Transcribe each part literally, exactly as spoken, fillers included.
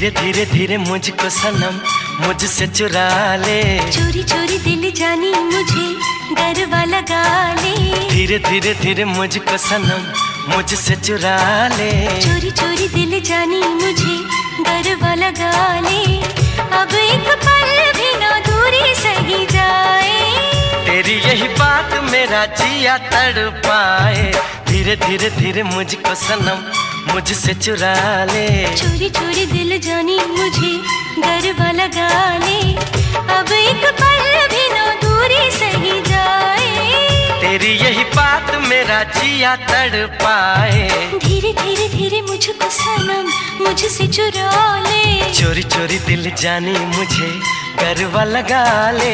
धीरे धीरे धीरे मुझको सनम मुझसे चुरा ले, चोरी चोरी दिल जानी मुझे गरबा लगा ले। धीरे धीरे धीरे मुझको सनम मुझसे चुरा ले, चोरी चोरी दिल जानी मुझे गरबा लगा ले। अब एक पल भी ना दूरी सही जाए, तेरी यही बात मेरा जिया तड़पाए। धीरे धीरे धीरे मुझको सनम मुझसे चुरा ले, चोरी चोरी दिल जानी मुझे गरबा लगा ले। अब एक पल भी ना दूरी सही जाए, तेरी यही बात मेरा जिया तड़पाए। धीरे धीरे धीरे मुझको सनम मुझसे चुरा ले, चोरी चोरी दिल जानी मुझे गरबा लगा ले।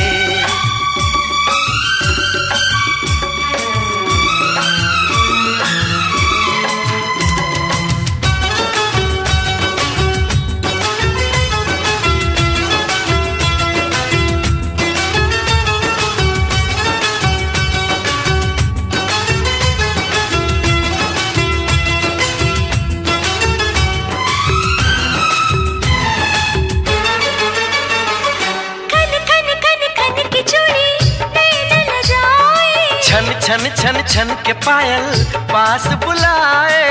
छन छन छन छन के पायल पास बुलाए,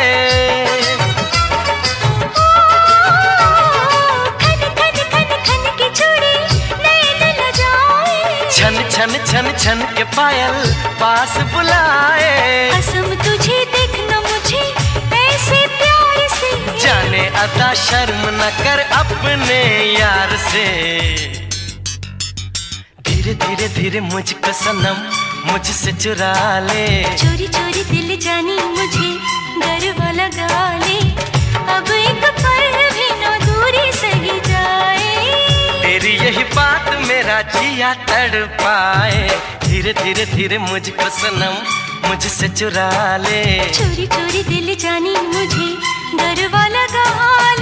खन खन खन खन की चूड़ी नैन लजाए। छन छन छन छन के पायल पास बुलाए। कसम तुझे देखना मुझे ऐसे प्यार से, जाने अदा शर्म न कर अपने यार से। धीरे धीरे धीरे मुझको सनम मुझसे चुरा ले, चोरी चोरी दिल जानी मुझे गरबा लगा ले। अब एक पल भी ना दूरी सही जाए, तेरी यही बात मेरा जिया तड़पाए। धीरे धीरे धीरे मुझको सनम मुझसे चुरा ले, चोरी चोरी दिल जानी मुझे गरबा लगा ले।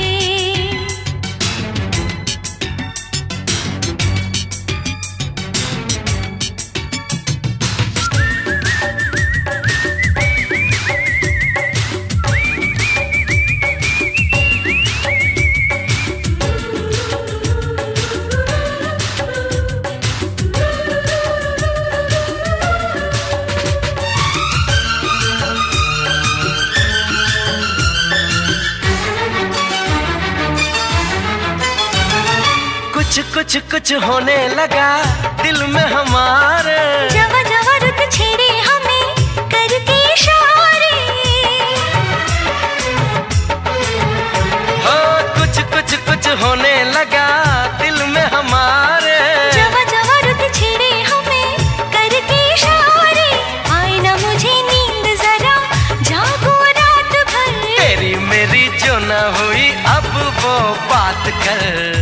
कुछ कुछ कुछ होने लगा दिल में हमारे, जवा जवा रुत छेड़े हमें करके इशारे। हो कुछ कुछ कुछ होने लगा दिल में हमारे, जवा जवा रुत छेड़े हमें करके इशारे। आए ना मुझे नींद जरा जागो रात भर, तेरी मेरी जो ना हुई अब वो बात कर।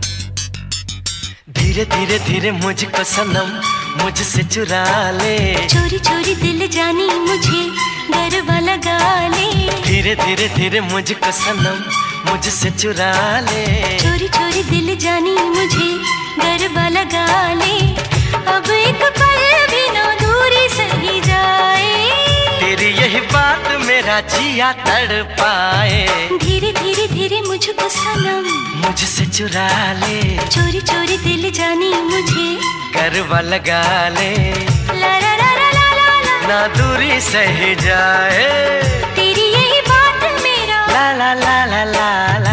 धीरे धीरे धीरे मुझको सनम मुझसे चुरा ले, चोरी चोरी दिल जानी मुझे गरबा लगा ले। धीरे धीरे धीरे मुझको सनम मुझसे चुरा ले, चोरी चोरी दिल जानी मुझे गरबा लगा ले। अब एक पल भी ना दूरी सही जाए, तेरी यही बात मेरा जिया तड़पाए। धीरे धीरे धीरे मुझको सनम मुझसे चुरा ले, चोरी चोरी दिल जानी मुझे गरबा लगा ले। ला ला ला ला ला ला ला, ना दूरी सही जाए, तेरी यही बात मेरा ला ला ला ला ला ला।